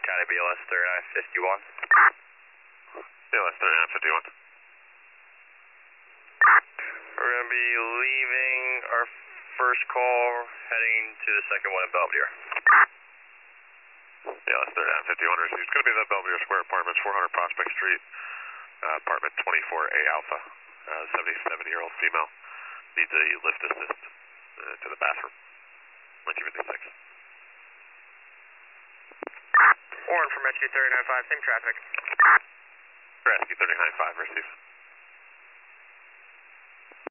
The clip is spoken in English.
County BLS 3951. BLS 3951. We're going to be leaving our first call, heading to the second one in Belvedere. BLS 3951 received. It's going to be the Belvedere Square Apartments, 400 Prospect Street, apartment 24A Alpha. 77-year-old female needs a lift assist to the bathroom. 1956. Warren from Rescue 39.5, same traffic. Rescue 39.5 received.